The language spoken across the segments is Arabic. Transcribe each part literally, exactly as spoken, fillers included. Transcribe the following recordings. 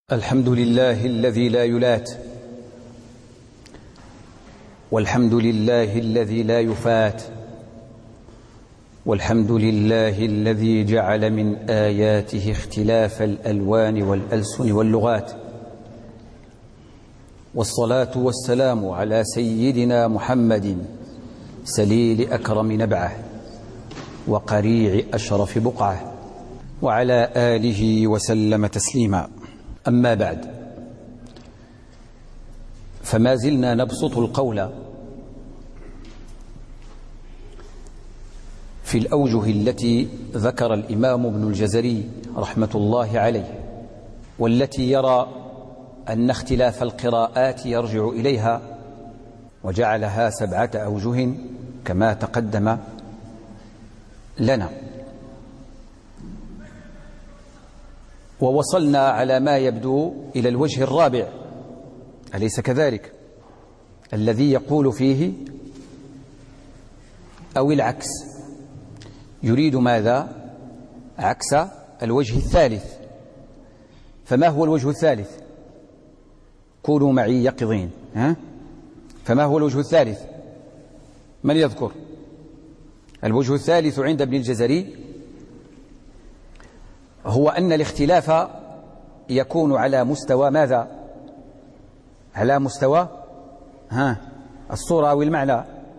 الحمد لله الذي لا يلات، والحمد لله الذي لا يفات، والحمد لله الذي جعل من آياته اختلاف الألوان والألسن واللغات، والصلاة والسلام على سيدنا محمد سليل أكرم نبعه وقريع أشرف بقعه، وعلى آله وسلم تسليما. أما بعد، فما زلنا نبسط القول في الأوجه التي ذكر الإمام ابن الجزري رحمة الله عليه، والتي يرى أن اختلاف القراءات يرجع إليها، وجعلها سبعة أوجه كما تقدم لنا. ووصلنا على ما يبدو إلى الوجه الرابع، أليس كذلك؟ الذي يقول فيه أو العكس، يريد ماذا؟ عكس الوجه الثالث. فما هو الوجه الثالث؟ كونوا معي يقظين. ها؟ فما هو الوجه الثالث؟ من يذكر؟ الوجه الثالث عند ابن الجزري هو أن الاختلاف يكون على مستوى ماذا؟ على مستوى ها الصورة أو المعنى؟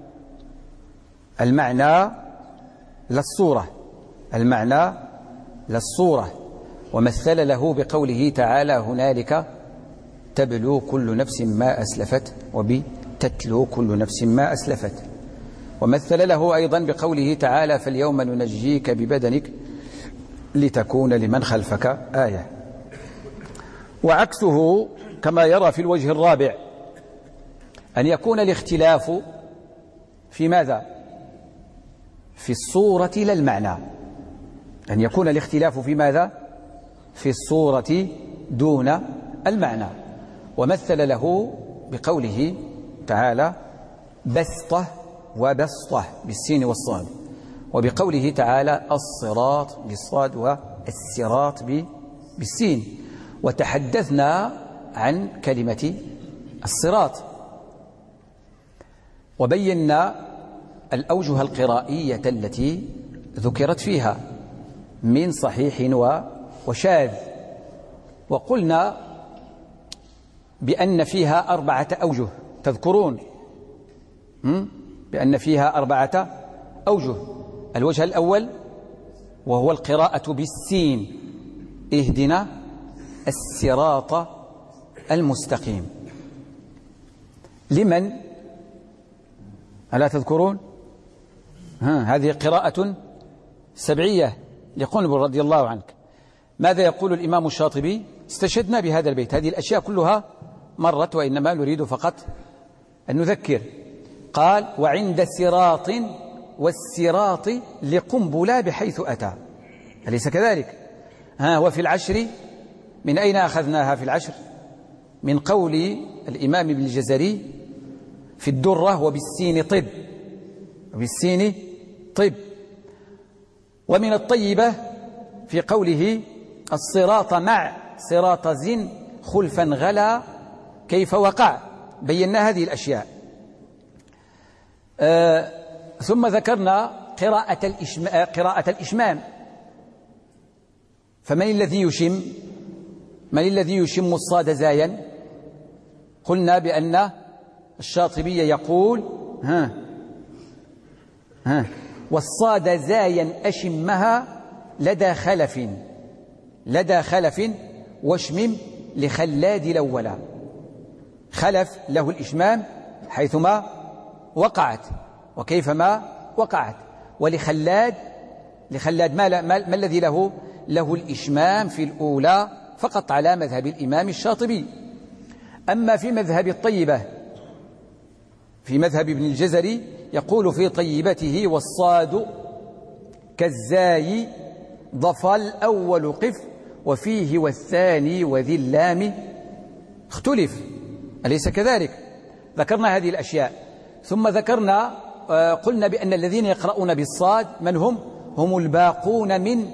المعنى للصورة، المعنى للصورة. ومثل له بقوله تعالى: هنالك تبلو كل نفس ما أسلفت وبتتلو كل نفس ما أسلفت. ومثل له أيضا بقوله تعالى: فاليوم ننجيك ببدنك لتكون لمن خلفك آية. وعكسه كما يرى في الوجه الرابع أن يكون الاختلاف في ماذا؟ في الصورة لا المعنى. أن يكون الاختلاف في ماذا؟ في الصورة دون المعنى. ومثل له بقوله تعالى: بسطة وبسطة بالسين والصاد، وبقوله تعالى: الصراط بالصاد والسراط بالسين. وتحدثنا عن كلمة الصراط، وبينا الأوجه القرائية التي ذكرت فيها من صحيح وشاذ، وقلنا بأن فيها أربعة أوجه. تذكرون بأن فيها أربعة أوجه. الوجه الأول وهو القراءة بالسين: اهدنا الصراط المستقيم. لمن؟ ألا تذكرون؟ ها هذه قراءة سبعية لقنبل رضي الله عنك. ماذا يقول الإمام الشاطبي؟ استشهدنا بهذا البيت، هذه الأشياء كلها مرت، وإنما نريد فقط أن نذكر. قال: وعند صراط والصراط لقنبلة بحيث أتى. أليس كذلك؟ ها وفي العشر، من أين أخذناها في العشر؟ من قول الإمام ابن الجزري في الدرة: وبالسين طب، وبالسين طب. ومن الطيبة في قوله: الصراط مع صراط زن خلفا غلا كيف وقع. بينا هذه الأشياء. آه ثم ذكرنا قراءة الإشمام, قراءة الإشمام. فمن الذي يشم؟ من الذي يشم الصاد زايا؟ قلنا بأن الشاطبي يقول: ها ها والصاد زايا أشمها لدى خلف، لدى خلف واشمم لخلاد الأولى. خلف له الإشمام حيثما وقعت وكيفما وقعت، ولخلاد لخلاد ما, ما, ما الذي له؟ له الإشمام في الأولى فقط على مذهب الإمام الشاطبي. أما في مذهب الطيبة، في مذهب ابن الجزري، يقول في طيبته: والصاد كالزاي ضفى الأول قف وفيه والثاني وذي اللام اختلف. أليس كذلك؟ ذكرنا هذه الأشياء. ثم ذكرنا قلنا بأن الذين يقرؤون بالصاد من هم؟ هم الباقون من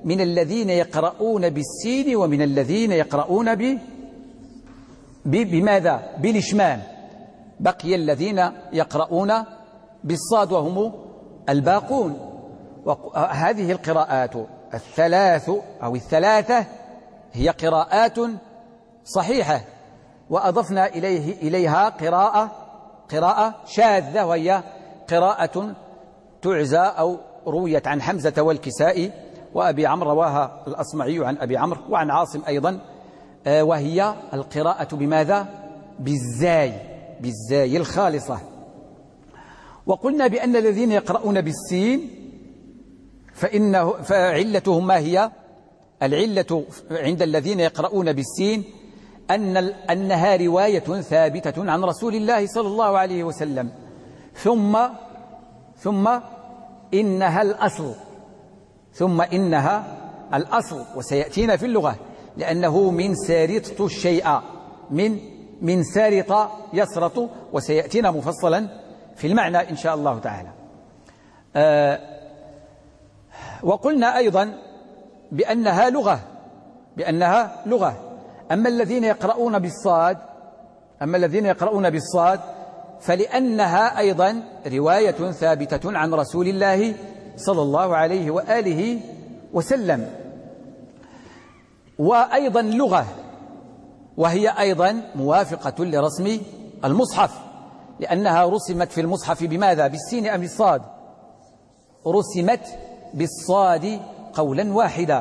من الذين يقرؤون بالسين ومن الذين يقرؤون ب بماذا؟ بالإشمام. بقي الذين يقرؤون بالصاد وهم الباقون. وهذه القراءات الثلاث أو الثلاثة هي قراءات صحيحة، وأضفنا إليه إليها قراءة قراءة شاذة، وهي قراءة تعزى أو رويت عن حمزة والكسائي وأبي عمرو، رواها الأصمعي عن أبي عمرو وعن عاصم أيضا، وهي القراءة بماذا؟ بالزاي، بالزاي الخالصة. وقلنا بأن الذين يقرؤون بالسين فإنه فعلتهم ما هي؟ العلة عند الذين يقرؤون بالسين أن أنها رواية ثابتة عن رسول الله صلى الله عليه وسلم، ثم ثم إنها الأصل ثم إنها الأصل وسيأتينا في اللغة، لأنه من سارطت الشيء من من سارط يسرط، وسيأتينا مفصلا في المعنى إن شاء الله تعالى. آه وقلنا أيضا بأنها لغة بأنها لغة أما الذين يقرؤون بالصاد أما الذين يقرؤون بالصاد فلأنها أيضا رواية ثابتة عن رسول الله صلى الله عليه وآله وسلم، وأيضا لغة، وهي أيضا موافقة لرسم المصحف، لأنها رسمت في المصحف بماذا؟ بالسين أم بالصاد؟ رسمت بالصاد قولا واحدا.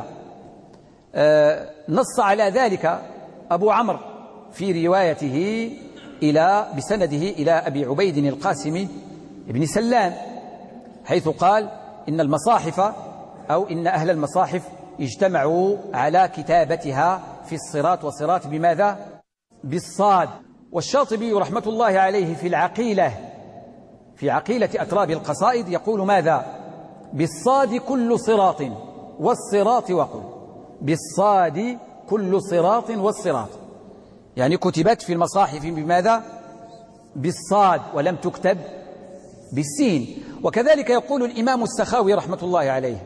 آه نص على ذلك أبو عمرو في روايته إلى بسنده إلى أبي عبيد القاسم بن سلام، حيث قال إن المصاحف أو إن أهل المصاحف اجتمعوا على كتابتها في الصراط والصراط بماذا؟ بالصاد. والشاطبي رحمة الله عليه في العقيلة في عقيلة أتراب القصائد يقول ماذا؟ بالصاد كل صراط والصراط وقل، بالصاد كل صراط والصراط، يعني كتبت في المصاحف بماذا؟ بالصاد ولم تكتب بالسين. وكذلك يقول الإمام السخاوي رحمة الله عليه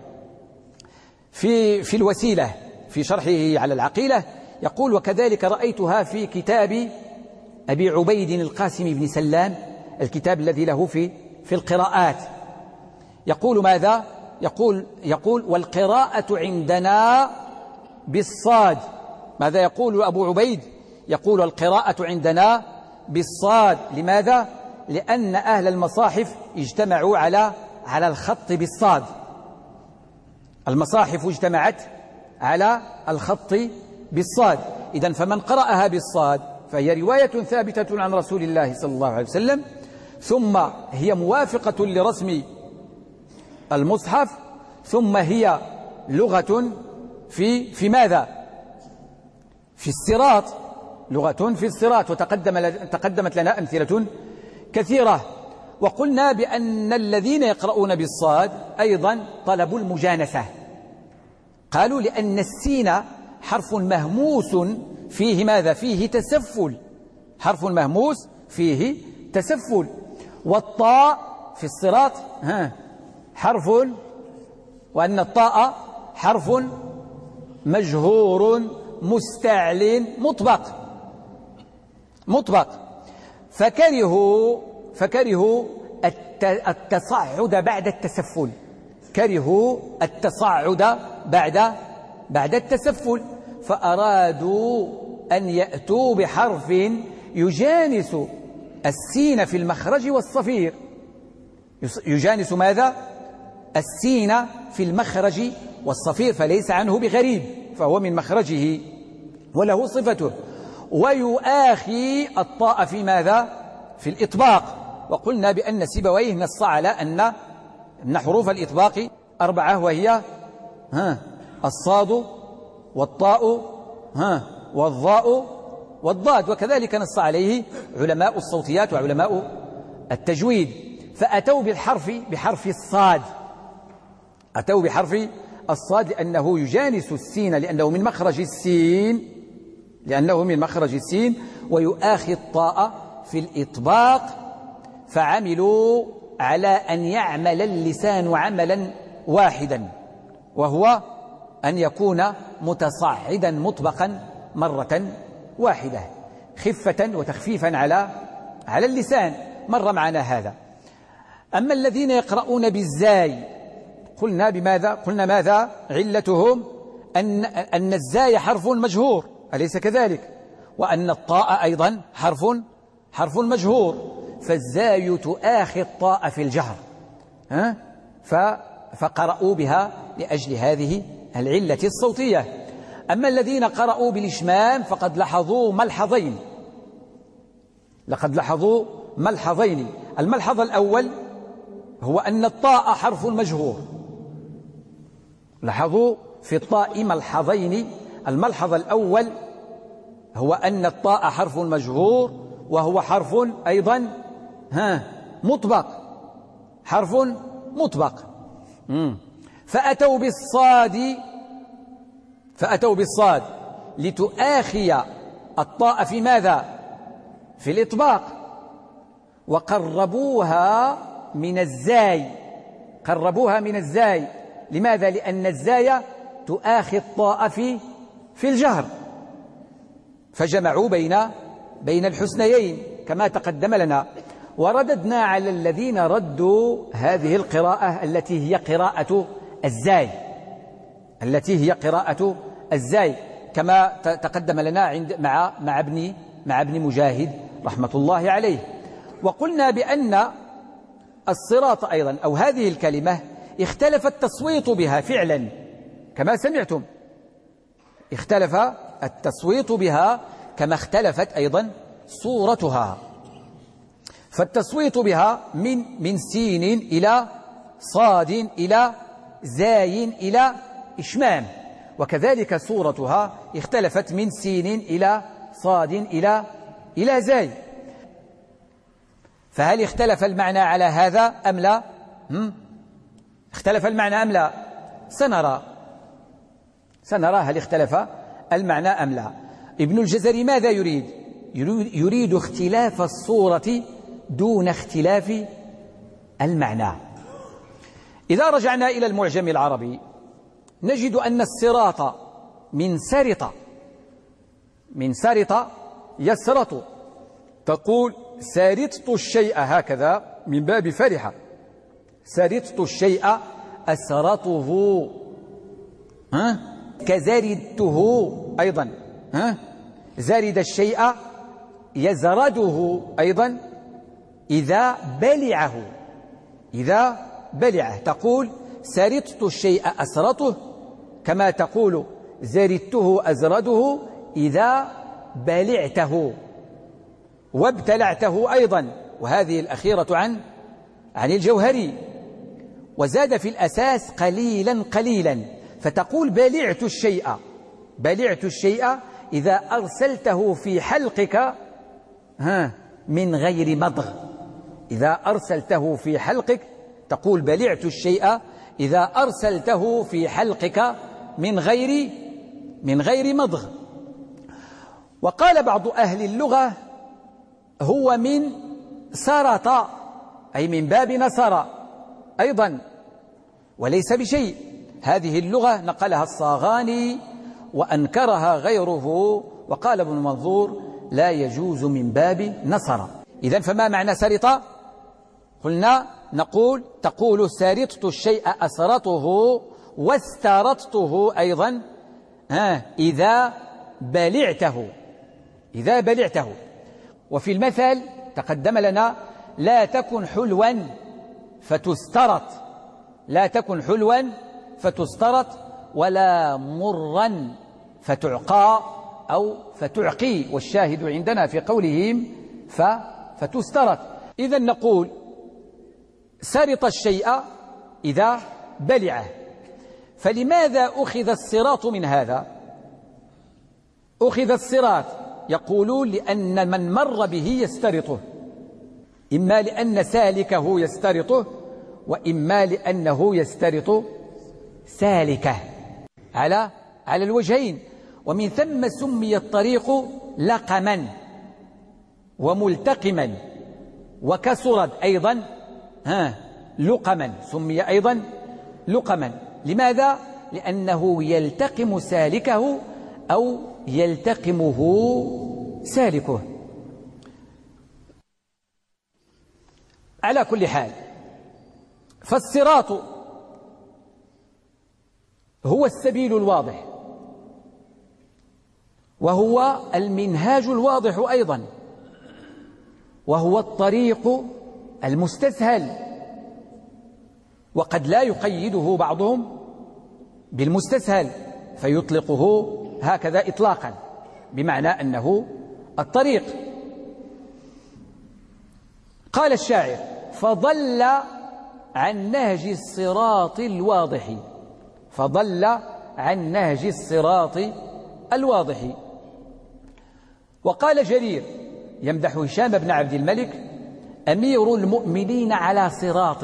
في في الوسيلة في شرحه على العقيلة، يقول وكذلك رأيتها في كتاب أبي عبيد القاسم بن سلام، الكتاب الذي له في في القراءات. يقول ماذا؟ يقول يقول والقراءة عندنا بالصاد. ماذا يقول أبو عبيد؟ يقول القراءة عندنا بالصاد. لماذا؟ لأن أهل المصاحف اجتمعوا على على الخط بالصاد. المصاحف اجتمعت على الخط بالصاد، إذن فمن قرأها بالصاد فهي رواية ثابتة عن رسول الله صلى الله عليه وسلم، ثم هي موافقة لرسم المصحف، ثم هي لغة في في ماذا؟ في الصراط، لغة في الصراط. وتقدم تقدمت لنا أمثلة كثيرة. وقلنا بأن الذين يقرؤون بالصاد أيضا طلبوا المجانسة، قالوا لأن السين حرف مهموس فيه ماذا؟ فيه تسفل، حرف مهموس فيه تسفل. والطاء في الصراط ها حرف، وأن الطاء حرف مجهور مستعل مطبق مطبق فكرهوا فكرهوا التصعد بعد التسفل، كرهوا التصعد بعد بعد التسفل، فأرادوا أن يأتوا بحرف يجانس السين في المخرج والصفير. يجانس ماذا؟ السين في المخرج والصفير، فليس عنه بغريب، فهو من مخرجه وله صفته. ويؤاخي الطاء في ماذا؟ في الإطباق. وقلنا بأن سيبويه نص على أن أن حروف الإطباق أربعة، وهي ها الصاد والطاء ها والضاء والضاد. وكذلك نص عليه علماء الصوتيات وعلماء التجويد، فأتوا بالحرف بحرف الصاد، أتوا بحرف الصاد لأنه يجانس السين، لأنه من مخرج السين لأنه من مخرج السين ويؤاخي الطاء في الإطباق. فعملوا على أن يعمل اللسان عملا واحدا، وهو أن يكون متصاعدا مطبقا مرة واحدة خفة وتخفيفا على على اللسان، مر معنا هذا. أما الذين يقرؤون بالزاي قلنا بماذا؟ قلنا ماذا علتهم؟ أن, أن الزاي حرف مجهور، أليس كذلك؟ وأن الطاء أيضا حرف حرف مجهور، فالزاي تؤاخي الطاء في الجهر، ها؟ فقرأوا بها لأجل هذه العلة الصوتية. أما الذين قرأوا بالإشمام فقد لاحظوا ملحظين لقد لاحظوا ملحظين الملحظ الأول هو أن الطاء حرف مجهور، لاحظوا في الطاء ملحظين. الملحظ الأول هو أن الطاء حرف مجهور وهو حرف أيضا ها مطبق، حرف مطبق. مم. فأتوا بالصاد فأتوا بالصاد لتؤاخي الطاء في ماذا؟ في الإطباق. وقربوها من الزاي، قربوها من الزاي. لماذا؟ لأن الزاي تؤاخي الطاء في في الجهر، فجمعوا بين بين الحسنيين كما تقدم لنا. ورددنا على الذين ردوا هذه القراءة التي هي قراءة الزاي التي هي قراءة الزاي كما تقدم لنا عند مع مع ابن مع ابن مجاهد رحمة الله عليه. وقلنا بأن الصراط أيضا أو هذه الكلمة اختلف التصويت بها فعلا كما سمعتم، اختلف التصويت بها كما اختلفت أيضا صورتها. فالتصويت بها من من سين إلى صاد إلى زاي إلى إشمام، وكذلك صورتها اختلفت من سين إلى صاد إلى إلى زاي. فهل اختلف المعنى على هذا أم لا؟ هم؟ اختلف المعنى أم لا؟ سنرى سنرى هل اختلف المعنى أم لا. ابن الجزري ماذا يريد؟ يريد اختلاف الصورة دون اختلاف المعنى. إذا رجعنا إلى المعجم العربي نجد أن الصراط من سرط من سرط يسرط، تقول سرطت الشيء هكذا من باب فرحة، سرطت الشيء أسرطه، ها؟ كزردته أيضا، ها؟ زرد الشيء يزرده أيضا إذا بلعه إذا بلعه، تقول سرطت الشيء أسرطه كما تقول زردته أزرده إذا بلعته وابتلعته أيضا، وهذه الأخيرة عن عن الجوهري. وزاد في الأساس قليلا قليلا، فتقول بلعت الشيء بلعت الشيء إذا أرسلته في حلقك ها من غير مضغ، إذا أرسلته في حلقك تقول بلعت الشيء إذا أرسلته في حلقك من غير من غير مضغ. وقال بعض أهل اللغة هو من سرط أي من باب نصر أيضا وليس بشيء. هذه اللغة نقلها الصاغاني وأنكرها غيره، وقال ابن منظور لا يجوز من باب نصر. إذن فما معنى سرط؟ قلنا نقول تقول سرطت الشيء أسرطه واسترطته أيضا ها إذا بلعته إذا بلعته. وفي المثل تقدم لنا لا تكن حلوا فتسترط لا تكن حلوا فتسترط ولا مرا فتعقى أو فتعقي، والشاهد عندنا في قولهم فتسترط. إذن نقول سرط الشيء إذا بلعه. فلماذا أخذ الصراط من هذا؟ أخذ الصراط يقولون لأن من مر به يسترطه، إما لأن سالكه يسترطه وإما لأنه يسترط سالكه على على الوجهين. ومن ثم سمي الطريق لقما وملتقما، وكسرت أيضا ها لقما، سمي أيضا لقما. لماذا؟ لأنه يلتقم سالكه أو يلتقمه سالكه. على كل حال، فالصراط هو السبيل الواضح، وهو المنهاج الواضح أيضا، وهو الطريق المستسهل، وقد لا يقيده بعضهم بالمستسهل فيطلقه هكذا إطلاقا بمعنى أنه الطريق. قال الشاعر: فضل عن نهج الصراط الواضح، فضل عن نهج الصراط الواضح. وقال جرير يمدح هشام بن عبد الملك: أمير المؤمنين على صراط.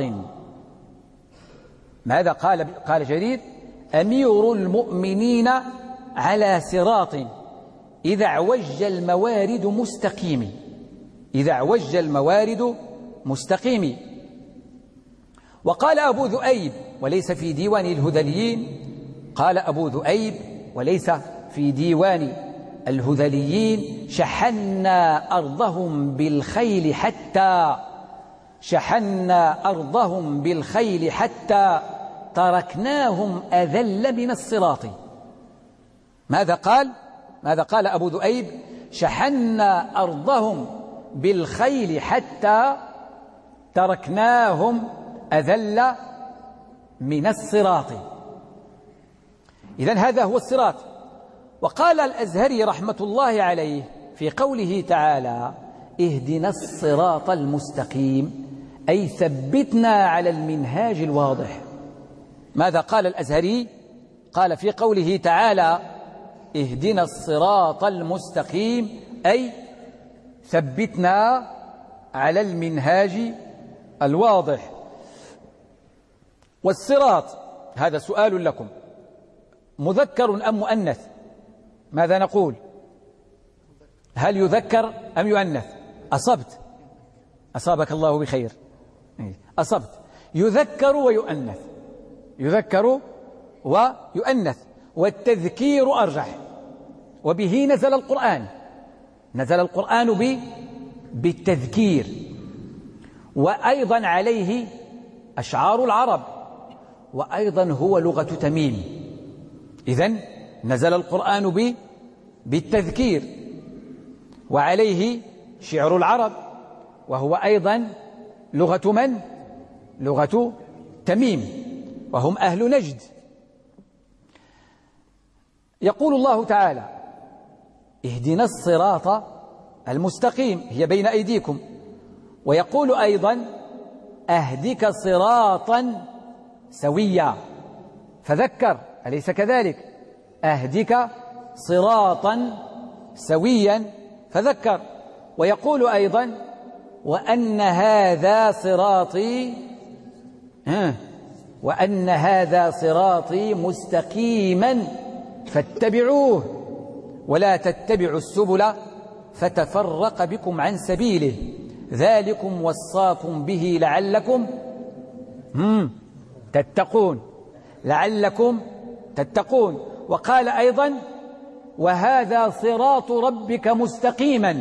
ماذا قال قال جرير؟ أمير المؤمنين على صراط إذا اعوج الموارد مستقيم، إذا اعوج الموارد مستقيم. وقال أبو ذؤيب وليس في ديوان الهذليين، قال أبو ذؤيب وليس في ديوان الهذليين: شحنا أرضهم بالخيل حتى شحنا أرضهم بالخيل حتى تركناهم أذل من الصراط. ماذا قال؟ ماذا قال أبو ذؤيب؟ شحنا أرضهم بالخيل حتى تركناهم أذل من الصراط. إذن هذا هو الصراط. وقال الأزهري رحمة الله عليه في قوله تعالى: اهدنا الصراط المستقيم، أي ثبتنا على المنهاج الواضح. ماذا قال الأزهري؟ قال في قوله تعالى: اهدنا الصراط المستقيم، أي ثبتنا على المنهاج الواضح. والصراط هذا سؤال لكم، مذكر أم مؤنث؟ ماذا نقول؟ هل يذكر أم يؤنث؟ أصبت، أصابك الله بخير، أصبت. يذكر ويؤنث، يذكر ويؤنث، والتذكير أرجح، وبه نزل القرآن، نزل القرآن بالتذكير، وأيضا عليه أشعار العرب، وأيضا هو لغة تميم. إذن نزل القرآن بالتذكير، وعليه شعر العرب، وهو أيضا لغة من؟ لغة تميم، وهم أهل نجد. يقول الله تعالى: اهدنا الصراط المستقيم، هي بين أيديكم. ويقول أيضا: أهدك صراطا سويا، فذكر، أليس كذلك؟ أهدك صراطا سويا فذكر. ويقول أيضا: وأن هذا صراطي ها وأن هذا صراطي مستقيما فاتبعوه ولا تتبعوا السبل فتفرق بكم عن سبيله ذلكم وصاكم به لعلكم تتقون لعلكم تتقون. وقال أيضا: وهذا صراط ربك مستقيما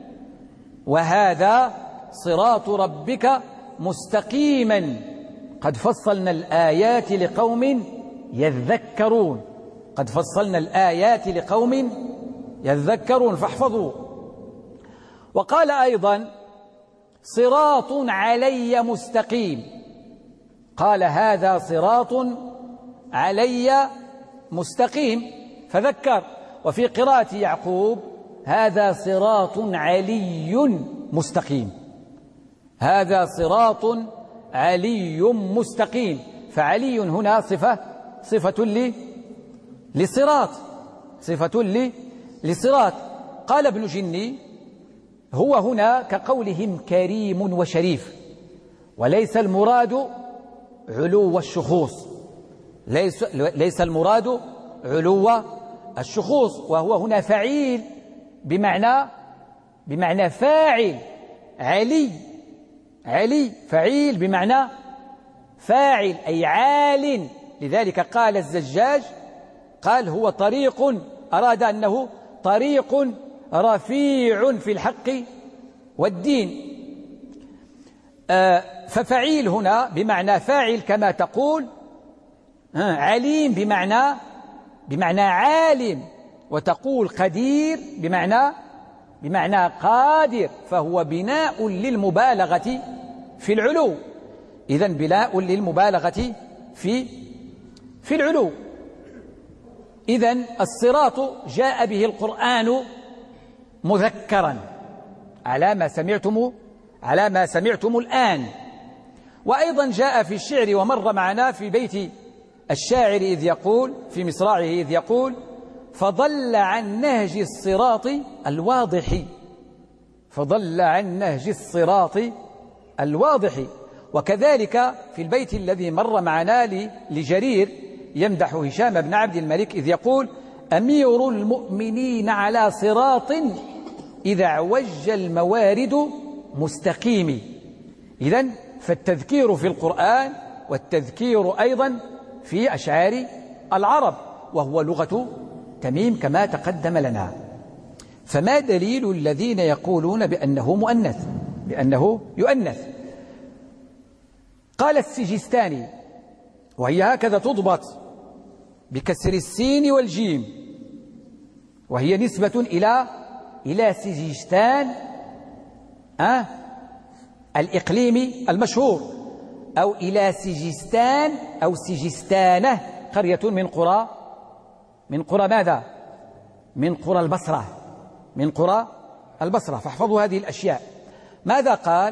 وهذا صراط ربك مستقيما قد فصلنا الآيات لقوم يذكرون قد فصلنا الآيات لقوم يذكرون فاحفظوا. وقال أيضا: صراط علي مستقيم، قال: هذا صراط علي مستقيم فذكر. وفي قراءة يعقوب: هذا صراط علي مستقيم هذا صراط علي مستقيم. فعلي هنا صفة صفة لي لصراط صفة لي لصراط. قال ابن جني: هو هنا كقولهم كريم وشريف، وليس المراد علو الشخوص ليس, ليس المراد علو الشخوص، وهو هنا فعيل بمعنى بمعنى فاعل. علي علي فعيل بمعنى فاعل، أي عال لذلك قال الزجاج قال هو طريق، أراد أنه طريق رفيع في الحق والدين. آه ففعيل هنا بمعنى فاعل كما تقول، عليم بمعنى بمعنى عالم، وتقول قدير بمعنى بمعنى قادر، فهو بناء للمبالغة في العلو. إذن بناء للمبالغة في في العلو. إذن الصراط جاء به القرآن مذكرا على ما سمعتم على ما سمعتم الآن، وأيضا جاء في الشعر ومر معنا في بيت الشاعر إذ يقول في مصراعه إذ يقول: فضل عن نهج الصراط الواضح، فضل عن نهج الصراط الواضح. وكذلك في البيت الذي مر معنا لجرير يمدح هشام بن عبد الملك إذ يقول: أمير المؤمنين على صراط إذا اعوج الموارد مستقيم. إذن فالتذكير في القرآن والتذكير أيضا في أشعار العرب، وهو لغة تميم كما تقدم لنا. فما دليل الذين يقولون بأنه مؤنث بأنه يؤنث؟ قال السجستاني، وهي هكذا تضبط بكسر السين والجيم، وهي نسبة إلى إلى سجستان أه الإقليمي المشهور، أو إلى سجستان أو سجستانة، قرية من قرى من قرى ماذا؟ من قرى البصرة من قرى البصرة. فاحفظوا هذه الأشياء. ماذا قال؟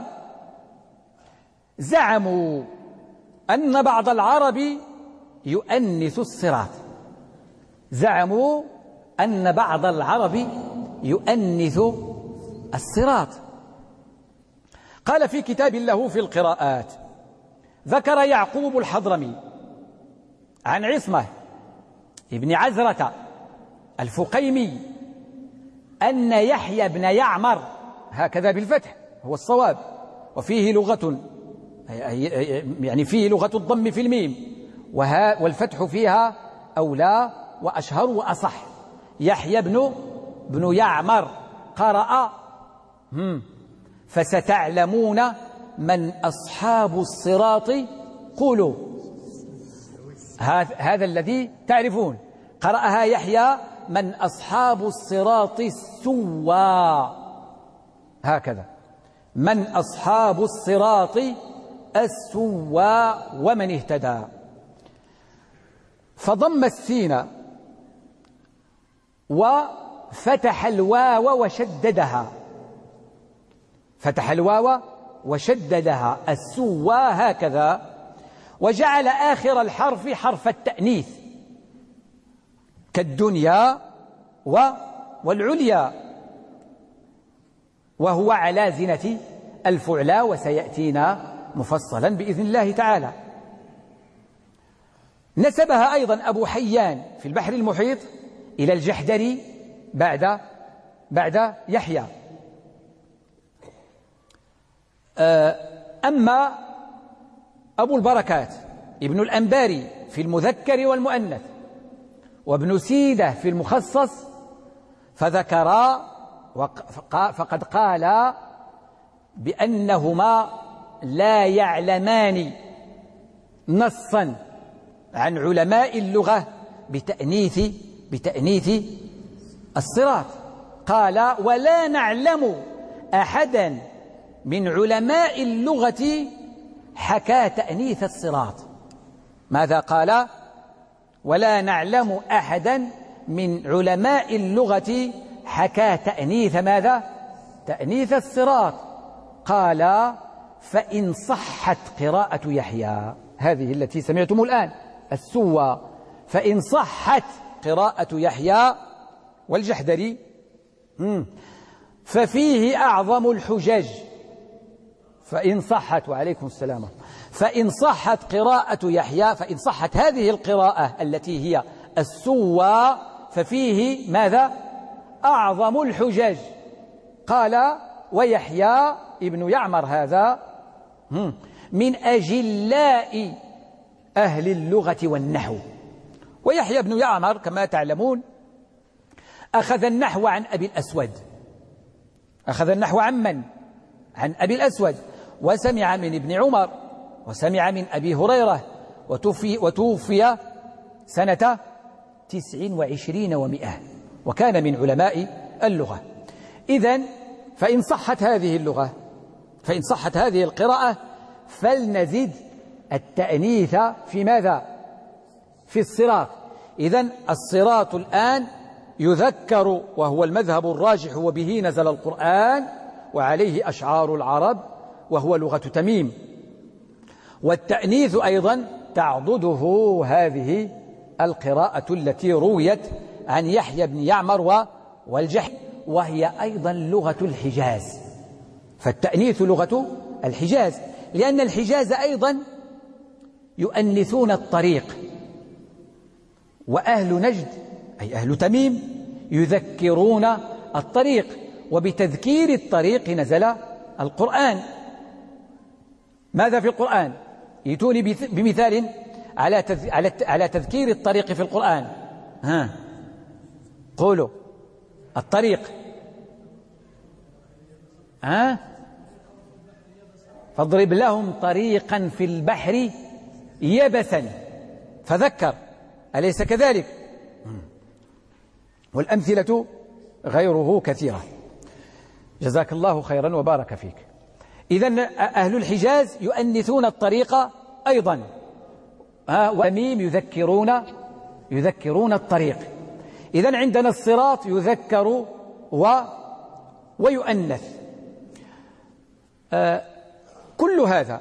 زعموا أن بعض العرب يؤنث الصراط، زعموا أن بعض العرب يؤنث الصراط. قال في كتاب له في القراءات: ذكر يعقوب الحضرمي عن عصمة ابن عزرة الفقيمي أن يحيى بن يعمر، هكذا بالفتح هو الصواب، وفيه لغة يعني فيه لغة الضم في الميم والفتح فيها أولى وأشهر وأصح. يحيى بن بن يعمر قرأ: فستعلمون من أصحاب الصراط قولوا. هذا الذي تعرفون. قرأها يحيى: من أصحاب الصراط السوى، هكذا: من أصحاب الصراط السوى ومن اهتدى. فضم السين وفتح الواو وشددها، فتح الواو وشددها السوى هكذا، وجعل آخر الحرف حرف التأنيث كالدنيا والعليا، وهو على زنة الفعلى، وسيأتينا مفصلا بإذن الله تعالى. نسبها أيضا أبو حيان في البحر المحيط إلى الجحدري بعد بعد يحيى. أما أبو البركات ابن الأنباري في المذكر والمؤنث، وابن سيدة في المخصص، فذكرا فقد قال بأنهما لا يعلمان نصا عن علماء اللغة بتأنيث بتأنيث الصراط. قال: ولا نعلم أحدا من علماء اللغة حكى تأنيث الصراط. ماذا قال؟ ولا نعلم أحدا من علماء اللغة حكى تأنيث ماذا؟ تأنيث الصراط. قال: فإن صحت قراءة يحيى، هذه التي سمعتم الآن السوى، فإن صحت قراءة يحيى والجحدري ففيه أعظم الحجج. فإن صحت وعليكم السلام فإن صحت قراءة يحيى فإن صحت هذه القراءة التي هي السوى ففيه ماذا؟ أعظم الحجج. قال: ويحيى ابن يعمر هذا من أجلاء أهل اللغة والنحو. ويحيى بن يعمر كما تعلمون أخذ النحو عن أبي الأسود، أخذ النحو عن من؟ عن أبي الأسود، وسمع من ابن عمر، وسمع من أبي هريرة، وتوفي, وتوفي سنة تسع وعشرين ومئة، وكان من علماء اللغة. إذن فإن صحت هذه اللغة، فإن صحت هذه القراءة، فلنزد التأنيث في ماذا؟ في الصراط. إذن الصراط الآن يذكر، وهو المذهب الراجح، وبه نزل القرآن وعليه أشعار العرب، وهو لغة تميم. والتأنيث أيضا تعضده هذه القراءة التي رويت عن يحيى بن يعمر والجحي، وهي أيضا لغة الحجاز. فالتأنيث لغة الحجاز، لأن الحجاز أيضا يؤنثون الطريق، وأهل نجد أي أهل تميم يذكرون الطريق، وبتذكير الطريق نزل القرآن. ماذا في القرآن؟ يتوني بمثال على على تذكير الطريق في القرآن. ها قولوا الطريق. ها فاضرب لهم طريقا في البحر يبسا فذكر، أليس كذلك؟ والأمثلة غيره كثيرة. جزاك الله خيرا وبارك فيك. إذن أهل الحجاز يؤنثون الطريق أيضا، وميم يذكرون يذكرون الطريق. إذن عندنا الصراط يذكر و ويؤنث. آه كل هذا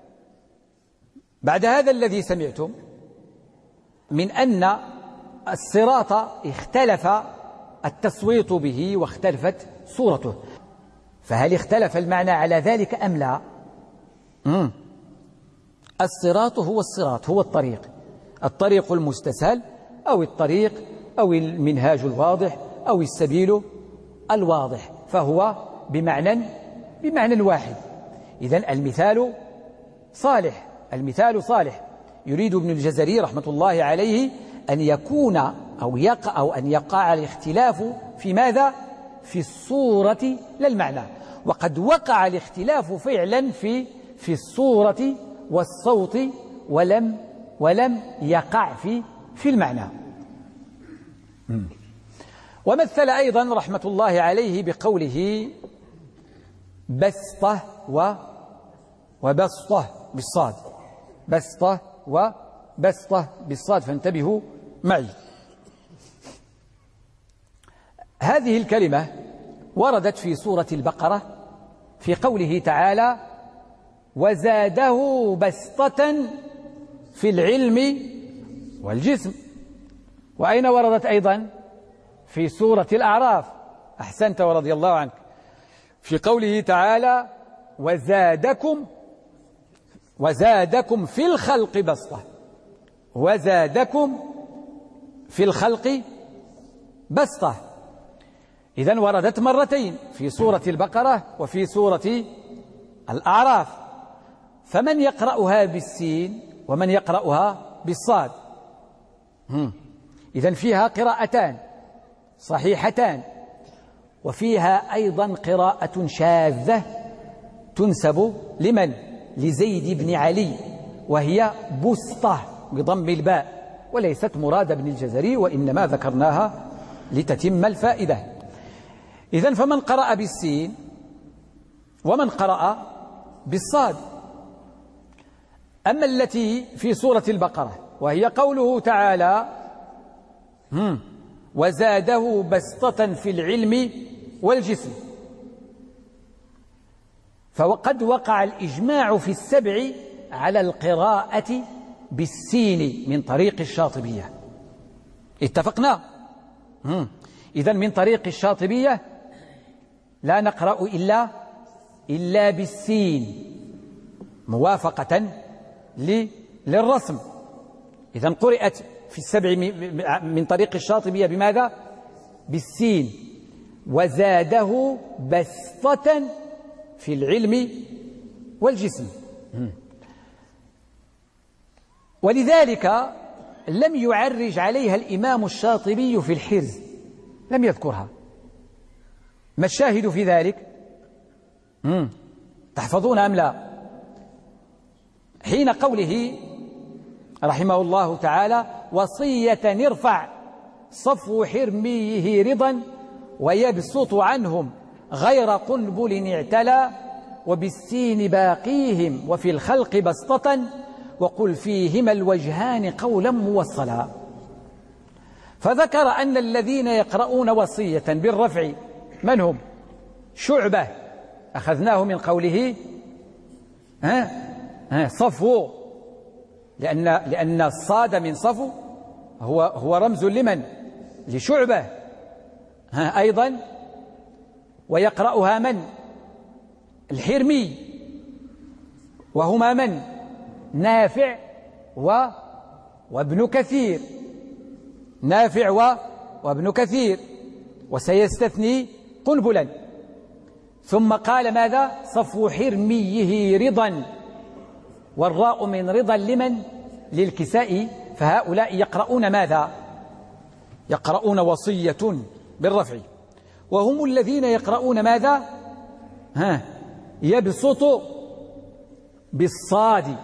بعد هذا الذي سمعتم من أن الصراط اختلف التصويت به واختلفت صورته، فهل اختلف المعنى على ذلك أم لا؟ مم. الصراط هو الصراط، هو الطريق، الطريق المستسهل أو الطريق أو المنهاج الواضح أو السبيل الواضح، فهو بمعنى بمعنى واحد. إذن المثال صالح، المثال صالح. يريد ابن الجزري رحمة الله عليه أن يكون أو يقع أو أن يقع الاختلاف في ماذا؟ في الصورة لا المعنى. وقد وقع الاختلاف فعلا في في الصورة والصوت، ولم ولم يقع في في المعنى. ومثل أيضا رحمة الله عليه بقوله بسطة و وبسطة بالصاد، بسطة وبسطة بالصاد، فانتبهوا معي. هذه الكلمة وردت في سورة البقرة في قوله تعالى وزاده بسطة في العلم والجسم. وأين وردت أيضا؟ في سورة الأعراف. أحسنت ورضي الله عنك، في قوله تعالى وزادكم وزادكم في الخلق بسطة، وزادكم في الخلق بسطة. إذن وردت مرتين في سورة البقرة وفي سورة الأعراف. فمن يقرأها بالسين ومن يقرأها بالصاد؟ إذن فيها قراءتان صحيحتان، وفيها أيضا قراءة شاذة تنسب لمن؟ لزيد بن علي، وهي بسطة بضم الباء، وليست مراد ابن الجزري، وإنما ذكرناها لتتم الفائدة. إذن فمن قرأ بالسين ومن قرأ بالصاد. أما التي في سورة البقرة وهي قوله تعالى وزاده بسطة في العلم والجسم، فقد وقع الإجماع في السبع على القراءة بالسين من طريق الشاطبية. اتفقنا؟ إذن من طريق الشاطبية لا نقرأ إلا إلا بالسين موافقة للرسم. إذن قرأت في السبع من طريق الشاطبية بماذا؟ بالسين. وزاده بسطة في العلم والجسم. ولذلك لم يعرج عليها الإمام الشاطبي في الحرز، لم يذكرها. ما الشاهد في ذلك؟ مم. تحفظون أم لا؟ حين قوله رحمه الله تعالى: وصية ارفع صفو حرميه رضا ويبسط عنهم غير قنبل اعتلى وبالسين باقيهم وفي الخلق بسطة وقل فيهما الوجهان قولا موصلا. فذكر أن الذين يقرؤون وصية بالرفع من هم؟ شعبة، أخذناه من قوله ها ها صفو، لأن لأن الصاد من صفو هو هو رمز لمن؟ لشعبة. ها أيضا ويقرأها من؟ الحرمي، وهما من؟ نافع و وابن كثير، نافع و وابن كثير، وسيستثني قنبلا. ثم قال ماذا؟ صفو حرميه رضا، والراء من رضا لمن؟ للكسائي. فهؤلاء يقرؤون ماذا؟ يقرؤون وصية بالرفع، وهم الذين يقرؤون ماذا؟ ها يبسط بالصاد.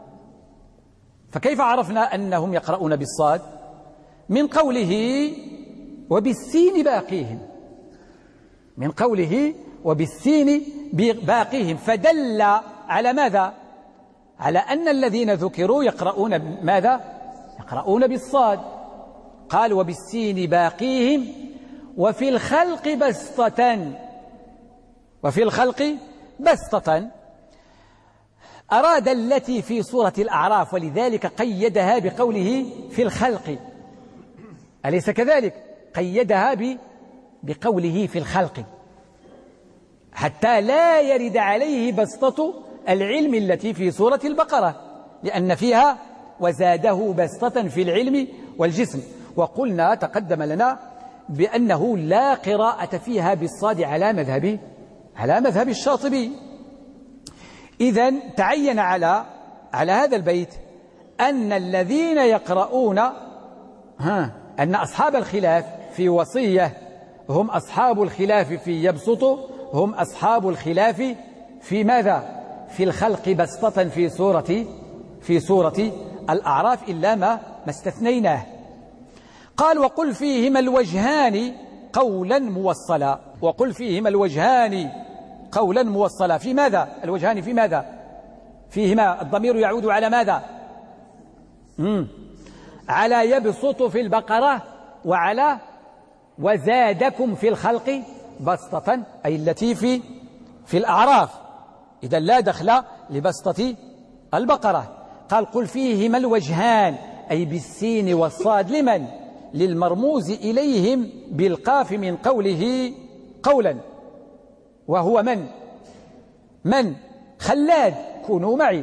فكيف عرفنا أنهم يقرؤون بالصاد؟ من قوله وبالسين باقيهم، من قوله وبالسين باقيهم، فدل على ماذا؟ على أن الذين ذكروا يقرؤون ماذا؟ يقرؤون بالصاد. قال وبالسين باقيهم وفي الخلق بسطة، وفي الخلق بسطة. أراد التي في سورة الأعراف، ولذلك قيدها بقوله في الخلق، أليس كذلك؟ قيدها بقوله في الخلق حتى لا يرد عليه بسطة العلم التي في سورة البقرة، لأن فيها وزاده بسطة في العلم والجسم. وقلنا تقدم لنا بأنه لا قراءة فيها بالصاد على مذهب على مذهب الشاطبي. إذن تعين على على هذا البيت أن الذين يقرؤون ها أن أصحاب الخلاف في وصية هم أصحاب الخلاف في يبسط، هم أصحاب الخلاف في ماذا؟ في الخلق بسطة في سورة في سورة الأعراف، إلا ما ما استثنيناه. قال وقل فيهما الوجهان قولا موصلا، وقل فيهما الوجهان قولا موصلا. في ماذا الوجهان؟ في ماذا؟ فيهما الضمير يعود على ماذا؟ مم. على يبسط في البقرة، وعلى وزادكم في الخلق بسطة، أي التي في في الأعراف. إذا لا دخل لبسطة البقرة. قال قل فيهما الوجهان، أي بالسين والصاد لمن؟ للمرموز إليهم بالقاف من قوله قولا، وهو من؟ من؟ خلاد، كونوا معي.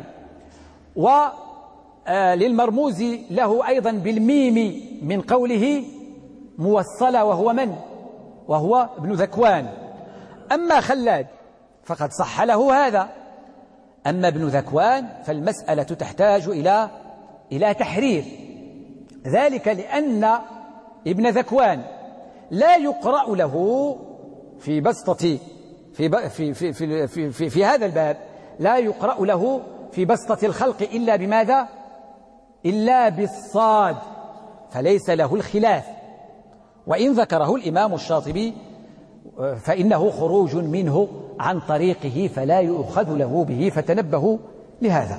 وللمرموز له أيضا بالميم من قوله موصلة، وهو من؟ وهو ابن ذكوان. أما خلاد فقد صح له هذا، أما ابن ذكوان فالمسألة تحتاج إلى إلى تحرير، ذلك لأن ابن ذكوان لا يقرأ له في بسطة في في في في في, في, في هذا الباب لا يقرأ له في بسطة الخلق إلا بماذا؟ إلا بالصاد، فليس له الخلاف. وإن ذكره الإمام الشاطبي فإنه خروج منه عن طريقه، فلا يؤخذ له به، فتنبهوا لهذا.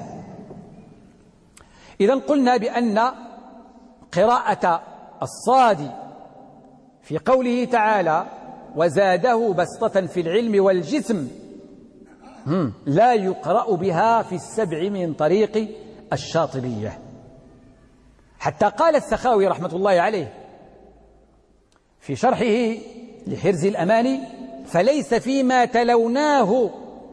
إذن قلنا بأن قراءة الصاد في قوله تعالى وزاده بسطة في العلم والجسم لا يقرأ بها في السبع من طريق الشاطبية، حتى قال السخاوي رحمة الله عليه في شرحه لحرز الأماني فليس فيما تلوناه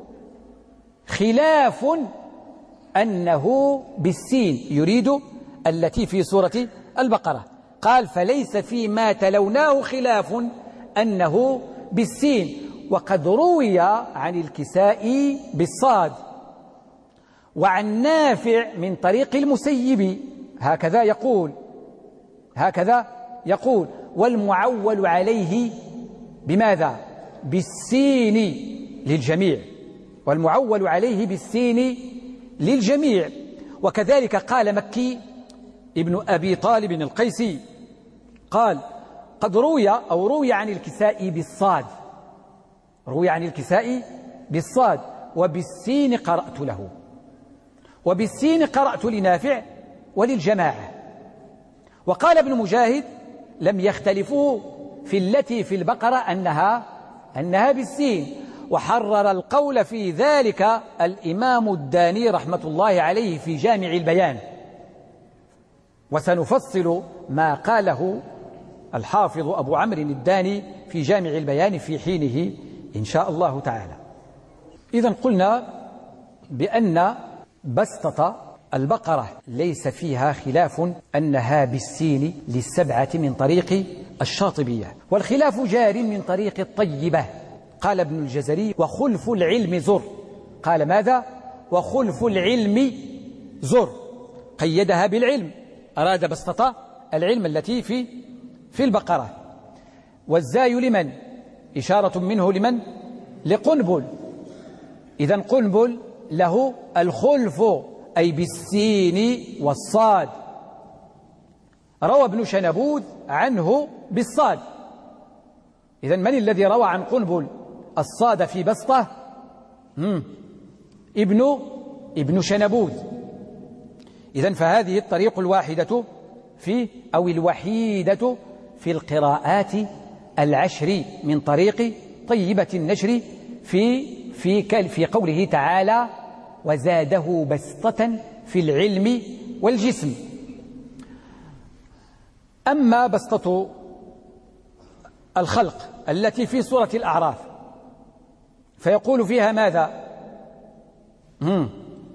خلاف أنه بالسين، يريد التي في سورة البقرة. قال فليس فيما تلوناه خلاف أنه بالسين، وقد روي عن الكسائي بالصاد، وعن نافع من طريق المسيب، هكذا يقول هكذا يقول والمعول عليه بماذا؟ بالسين للجميع، والمعول عليه بالسين للجميع. وكذلك قال مكي ابن أبي طالب القيسي قال قد روي أو روي عن الكسائي بالصاد، روي عن الكسائي بالصاد وبالسين قرأت له، وبالسين قرأت لنافع وللجماعة. وقال ابن مجاهد لم يختلفوا في التي في البقرة أنها أنها بالسين، وحرر القول في ذلك الإمام الداني رحمة الله عليه في جامع البيان، وسنفصل ما قاله الحافظ أبو عمرو الداني في جامع البيان في حينه إن شاء الله تعالى. إذن قلنا بأن بسطة البقرة ليس فيها خلاف أنها بالسين للسبعة من طريق الشاطبية، والخلاف جار من طريق الطيبة. قال ابن الجزري وخلف العلم زر، قال ماذا؟ وخلف العلم زر، قيدها بالعلم، أراد بسطة العلم التي في في البقرة. والزاي لمن؟ إشارة منه لمن؟ لقنبل. إذن قنبل له الخلف أي بالسين والصاد. روى ابن شنبوذ عنه بالصاد. إذن من الذي روى عن قنبل الصاد في بسطة؟ مم. ابن ابن شنبوذ. إذن فهذه الطريق الواحدة في أو الوحيدة في القراءات العشر من طريق طيبة النشر في في في قوله تعالى وزاده بسطة في العلم والجسم. أما بسطة الخلق التي في سورة الأعراف فيقول فيها ماذا؟ مم.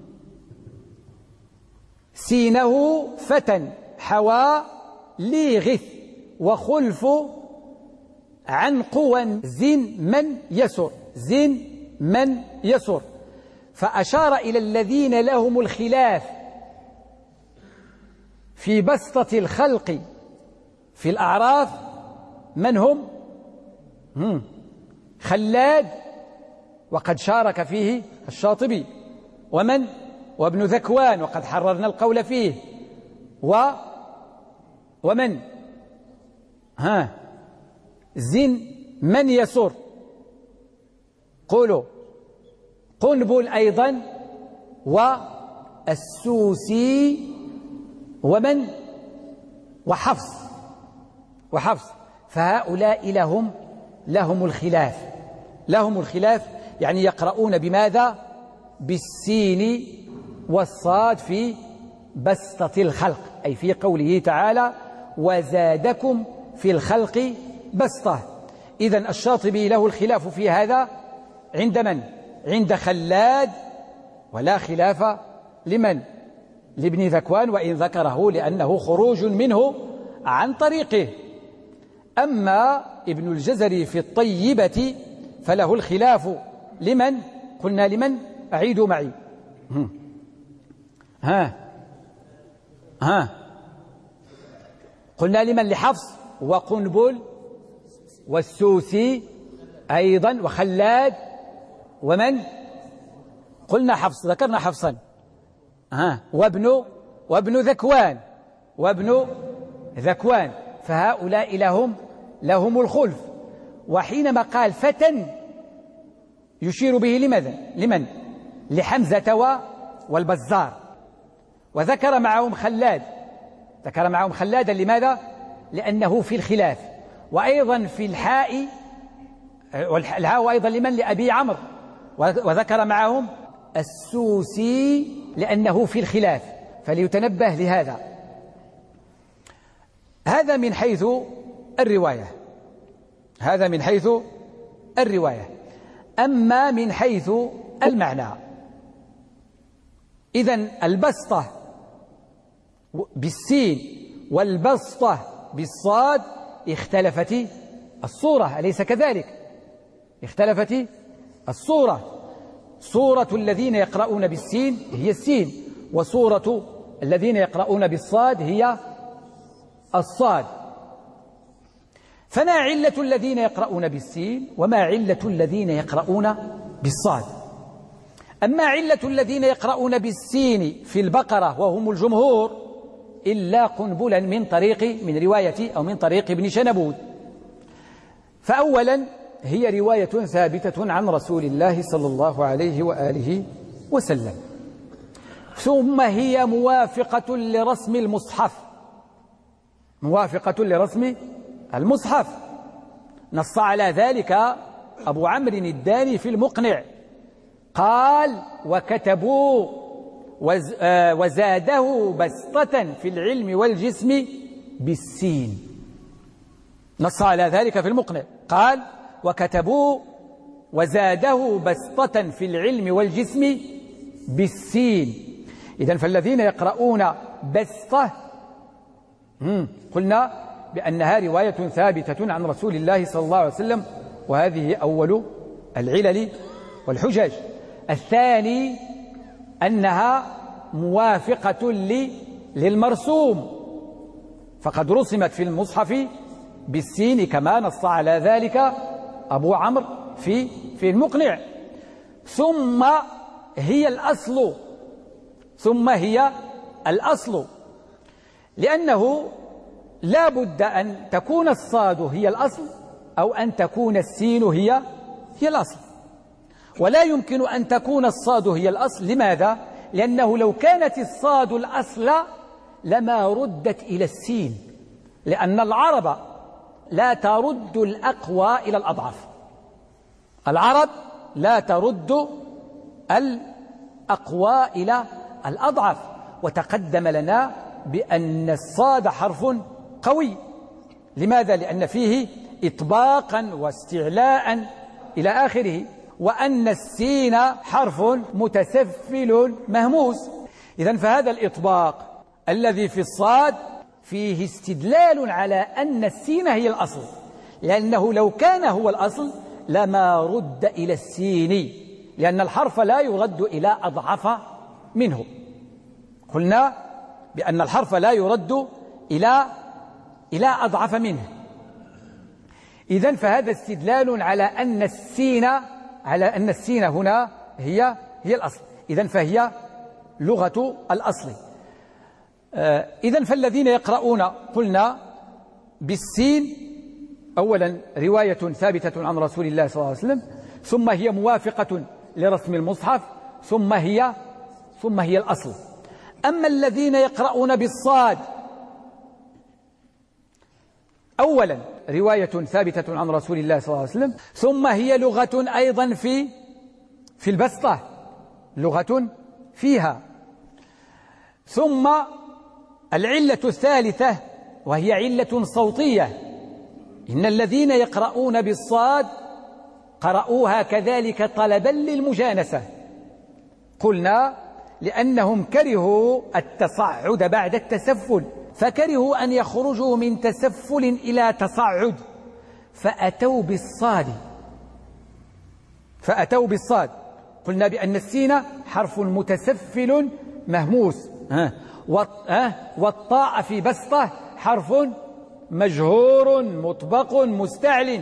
سينه فتى حوى ليغث وخلف عن قوى زن من يسر، زن من يسر. فأشار إلى الذين لهم الخلاف في بسطة الخلق في الأعراف. من هم؟ هم. خلاد وقد شارك فيه الشاطبي، ومن؟ وابن ذكوان وقد حررنا القول فيه، و ومن؟ ها زن من يسر. قولوا قنبل أيضا والسوسي ومن؟ وحفص وحفص. فهؤلاء لهم لهم الخلاف لهم الخلاف يعني يقرؤون بماذا؟ بالسين والصاد في بسطة الخلق، أي في قوله تعالى وزادكم في الخلق بسطة. إذن الشاطبي له الخلاف في هذا عند من؟ عند خلاد، ولا خلاف لمن؟ لابن ذكوان، وإن ذكره لأنه خروج منه عن طريقه. أما ابن الجزري في الطيبة فله الخلاف لمن؟ قلنا لمن؟ أعيدوا معي. ها ها قلنا لمن؟ لحفص وقنبل والسوسي أيضا وخلاد، ومن؟ قلنا حفص، ذكرنا حفصا. ها وابن وابن ذكوان وابن ذكوان. فهؤلاء لهم لهم الخلف. وحينما قال فتى يشير به لماذا؟ لمن؟ لحمزة والبزار. وذكر معهم خلاد، ذكر معهم خلادا لماذا؟ لأنه في الخلاف. وأيضا في الحاء، والحاء أيضا لمن؟ لأبي عمرو. وذكر معهم السوسي لأنه في الخلاف، فليتنبه لهذا. هذا من حيث الرواية، هذا من حيث الرواية. أما من حيث المعنى، إذن البسطة بالسين والبسطة بالصاد اختلفت الصورة، أليس كذلك؟ اختلفت الصورة. صورة الذين يقرؤون بالسين هي السين، وصورة الذين يقرؤون بالصاد هي الصاد. فما علة الذين يقرؤون بالسين وما علة الذين يقرؤون بالصاد؟ أما علة الذين يقرؤون بالسين في البقرة وهم الجمهور إلا قنبلا من طريق من رواية أو من طريق ابن شنبود. فأولا هي رواية ثابتة عن رسول الله صلى الله عليه وآله وسلم، ثم هي موافقة لرسم المصحف، موافقة لرسم المصحف، نص على ذلك أبو عمرو الداني في المقنع، قال: وكتبوا وزاده بسطة في العلم والجسم بالسين. نص على ذلك في المقنع، قال: وكتبوا وزاده بسطة في العلم والجسم بالسين. إذن فالذين يقرؤون بسطة قلنا بأنها رواية ثابتة عن رسول الله صلى الله عليه وسلم، وهذه أول العلل والحجج. الثاني أنها موافقة للمرسوم، فقد رسمت في المصحف بالسين كما نص على ذلك أبو عمرو في في المقنع. ثم هي الأصل، ثم هي الأصل، لأنه لا بد أن تكون الصاد هي الأصل أو أن تكون السين هي هي الأصل، ولا يمكن أن تكون الصاد هي الأصل. لماذا؟ لأنه لو كانت الصاد الأصل لما ردت إلى السين، لأن العرب لا ترد الأقوى إلى الأضعف، العرب لا ترد الأقوى إلى الأضعف. وتقدم لنا بأن الصاد حرف قوي. لماذا؟ لأن فيه إطباقا واستعلاء إلى آخره، وأن السين حرف متسفل مهموس. إذن فهذا الإطباق الذي في الصاد فيه استدلال على أن السين هي الأصل، لأنه لو كان هو الأصل لما رد إلى السين، لأن الحرف لا يرد إلى أضعف منه. قلنا بأن الحرف لا يرد إلى إلى أضعف منه. إذن فهذا استدلال على أن السين على أن السين هنا هي هي الأصل. إذن فهي لغة الأصل. آه إذن فالذين يقرؤون قلنا بالسين أولا رواية ثابتة عن رسول الله صلى الله عليه وسلم، ثم هي موافقة لرسم المصحف، ثم هي ثم هي الأصل. أما الذين يقرؤون بالصاد أولا رواية ثابتة عن رسول الله صلى الله عليه وسلم، ثم هي لغة أيضا في في البسطة، لغة فيها. ثم العلة الثالثة وهي علة صوتية، إن الذين يقرؤون بالصاد قرؤوها كذلك طلبا للمجانسة. قلنا لأنهم كرهوا التصعد بعد التسفل، فكرهوا أن يخرجوا من تسفل إلى تصعد، فأتوا بالصاد فأتوا بالصاد قلنا بأن السين حرف متسفل مهموس، والطاء في بسطة حرف مجهور مطبق مستعل،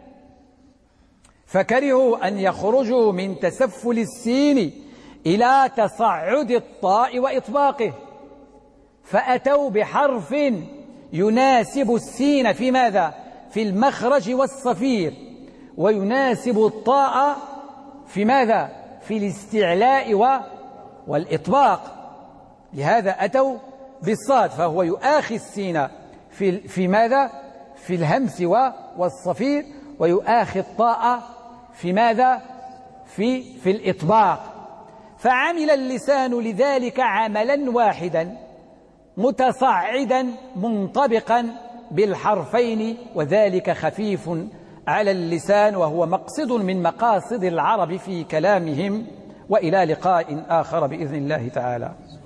فكرهوا أن يخرجوا من تسفل السين إلى تصعد الطاء وإطباقه، فأتوا بحرف يناسب السين في ماذا؟ في المخرج والصفير، ويناسب الطاء في ماذا؟ في الاستعلاء والإطباق. لهذا أتوا بالصاد، فهو يؤاخي السين في في ماذا؟ في الهمس والصفير، ويؤاخي الطاء في ماذا؟ في في الإطباق. فعمل اللسان لذلك عملا واحدا متصعدا منطبقا بالحرفين، وذلك خفيف على اللسان، وهو مقصد من مقاصد العرب في كلامهم. وإلى لقاء آخر بإذن الله تعالى.